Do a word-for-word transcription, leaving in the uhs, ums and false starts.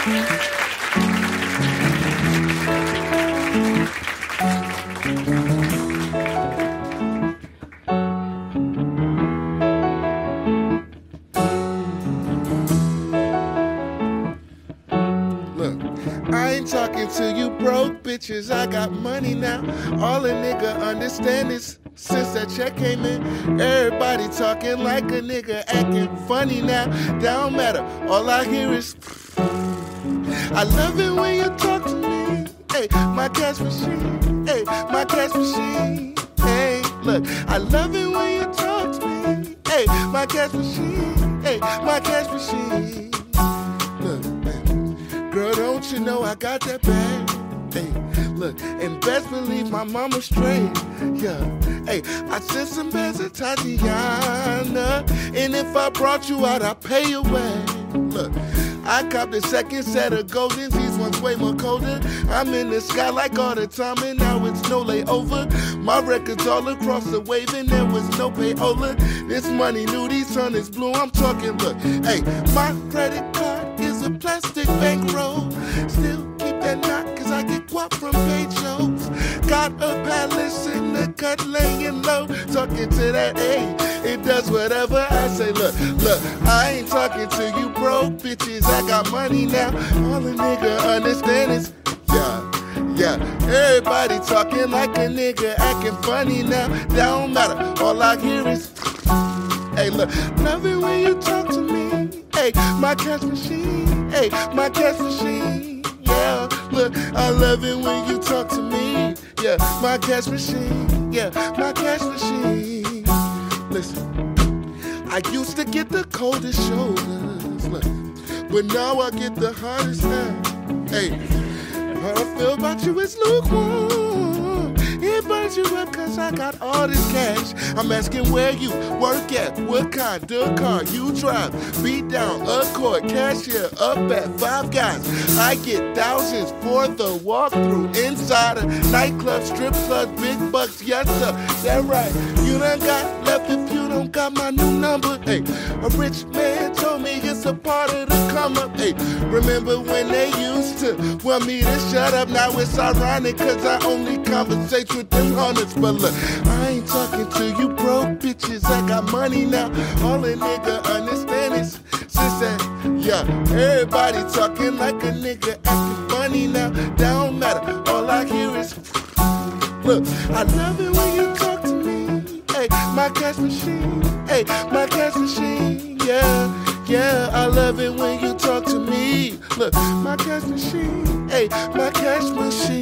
I ain't talking to you broke bitches, I got money now. All a nigga understand is since that check came in, everybody talking like a nigga, acting funny now. Don't matter, all I hear is I love it when you talk to me. Hey, my cash machine. Hey, my cash machine. Hey, look, I love it when you talk to me. Hey, my cash machine. Hey, my cash machine. Look, man, girl, don't you know I got that bag? Hey, look, and best believe my mama straight. Yeah, hey, I sent some bands to Tatiana, and if I brought you out, I pay you way. Look, I copped the second set of Goldens, these ones way more colder. I'm in the sky like all the time, and now it's no layover. My records all across the wave, and there was no payola. This money new, these sun is blue, I'm talking, look. Hey, my credit card is a plastic bankroll. Still keep that knot, cause I get guap from paid shows. Got a palace in the cut laying low. Talking to that, hey, it does whatever I say. Look, look, I ain't talking to you broke bitches, I got money now. All a nigga understand is, yeah, yeah. Everybody talking like a nigga, acting funny now. Don't matter, all I hear is, hey, look, love it when you talk to me. Hey, my cash machine. Hey, my cash machine. Yeah, look, I love it when you talk to me. Yeah, my cash machine. Yeah, my cash machine. Listen, I used to get the coldest shoulders, look, but now I get the hardest hand. Hey, what I feel about you is lukewarm. It burns you up cause I got all this cash. I'm asking where you work at, what kind of car you drive. Beat down, Accord, cashier, up at Five Guys. I get thousands for the walkthrough. Inside a nightclub, strip club, big bucks, yes sir. That right, you done got left if you don't got my new number. Hey, a rich man told me it's a part of the come up. Hey, remember when they used to want me to shut up? Now it's ironic cause I only conversate with them hundreds. But look, I ain't talking to you broke bitches, I got money now. All a nigga understand is since that, yeah, everybody talking like a nigga, acting funny now. Don't matter, all I hear is look, I love it when you talk to me. Hey, my cash machine. Hey, my cash machine. Yeah, yeah, I love it when you talk to me. Look, my cash machine. Hey, my cash machine.